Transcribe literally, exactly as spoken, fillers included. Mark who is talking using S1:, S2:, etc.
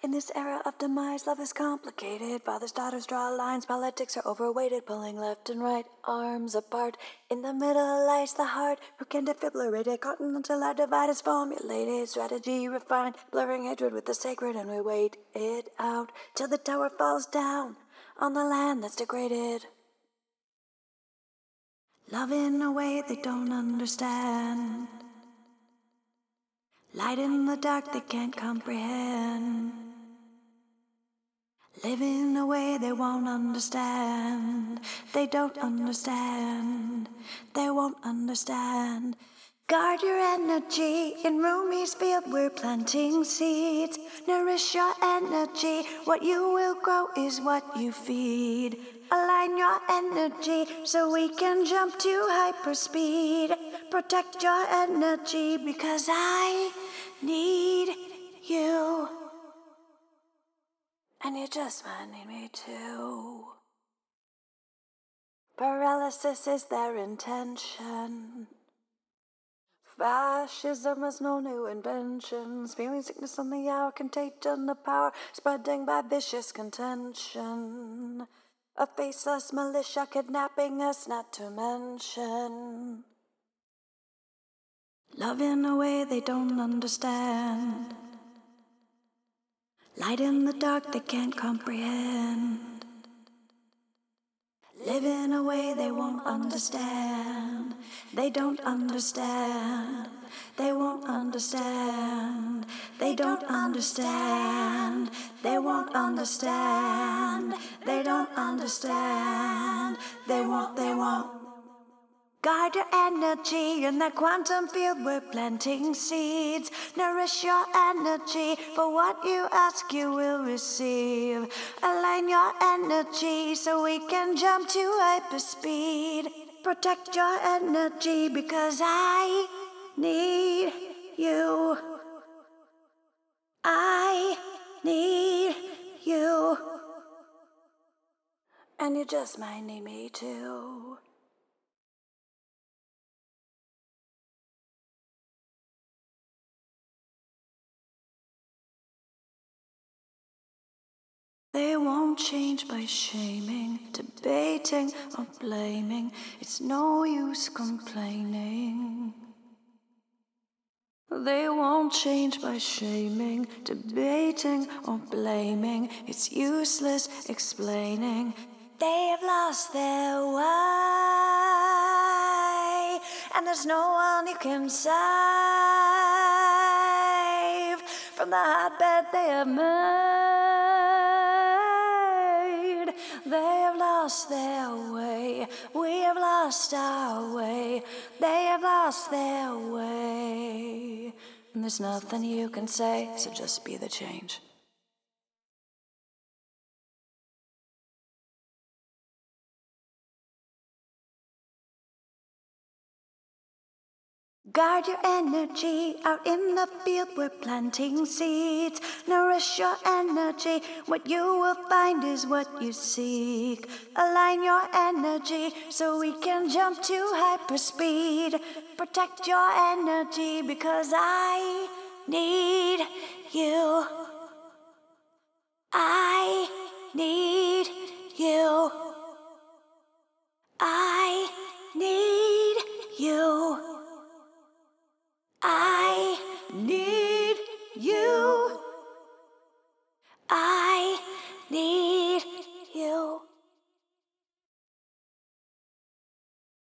S1: In this era of demise, love is complicated. Fathers, daughters draw lines. Politics are overweighted, pulling left and right, arms apart. In the middle lies the heart, who can defibrillate it? Cotton until our divide is formulated. Strategy refined, blurring hatred with the sacred, and we wait it out till the tower falls down on the land that's degraded. Love in a way they don't understand. Light in the dark they can't comprehend. Live in a way they won't understand. They don't understand. They won't understand. Guard your energy. In Rumi's field we're planting seeds. Nourish your energy. What you will grow is what you feed. Align your energy so we can jump to hyperspeed. Protect your energy because I need you. And you just might need me too. Paralysis is their intention. Fascism is no new invention. Spewing sickness on the hour, contagion of power, spreading by vicious contention. A faceless militia kidnapping us, not to mention. Love in a way they don't understand. Light in the dark they can't comprehend. Live in a way they won't understand. They don't understand. They won't understand. They don't understand. They won't understand. They don't understand. They won't, they won't. Guard your energy in that quantum field we're planting seeds. Nourish your energy, for what you ask you will receive. Align your energy so we can jump to hyperspeed. Protect your energy because I need you. I need you. And you just might need me too. They won't change by shaming, debating, or blaming. It's no use complaining. They won't change by shaming, debating, or blaming. It's useless explaining. They have lost their way, and there's no one you can save from the hotbed they have made. They have lost their way. We have lost our way. They have lost their way. And there's nothing you can say, so just be the change. Guard your energy, out in the field we're planting seeds. Nourish your energy, what you will find is what you seek. Align your energy so we can jump to hyperspeed. Protect your energy because I need you. I need you. I need you.